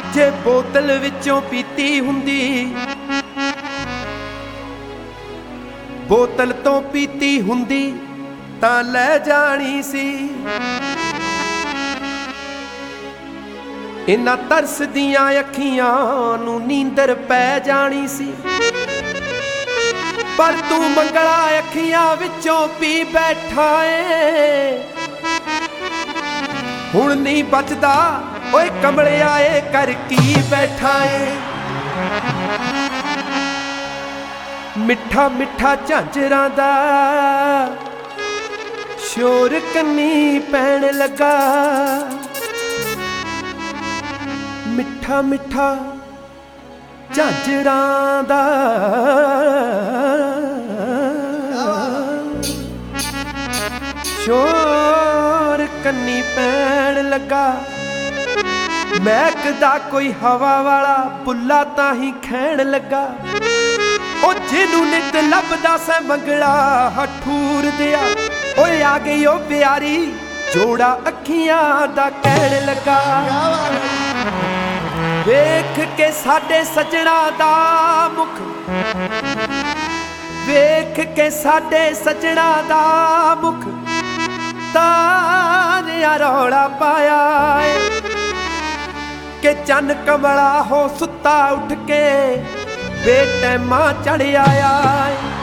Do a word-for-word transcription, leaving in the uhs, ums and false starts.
जे बोतल विचों पीती हुंदी, बोतल तो पीती हुंदी तां लै जानी सी। इन्हां तरस दियां अखियां नूं नींदर पै जानी सी। पर तू मंगला अखियां विचों पी बैठा ए, हुण नहीं बचदा ओए कमलिया ए कर की बैठा ए। मिठा मिठा झांजरां दा शोर कन्नी पैण लगा, मिठा मिठा झांजरां दा शोर कन्नी पैण लगा। महकदा कोई हवा वाला बुला ताही खैण लगा। ओ जिनू नित लभदा सै मंगला हठूर दिया, ओए आ गई ओ प्यारी जोड़ा अखियां दा कहण लगा। वेख के साडे सजना दा मुख, वेख के साडे सजना दा मुख तानिया रौला पाया है कि चन कमला हो सुता उठ के बेटैमा चढ़ आया।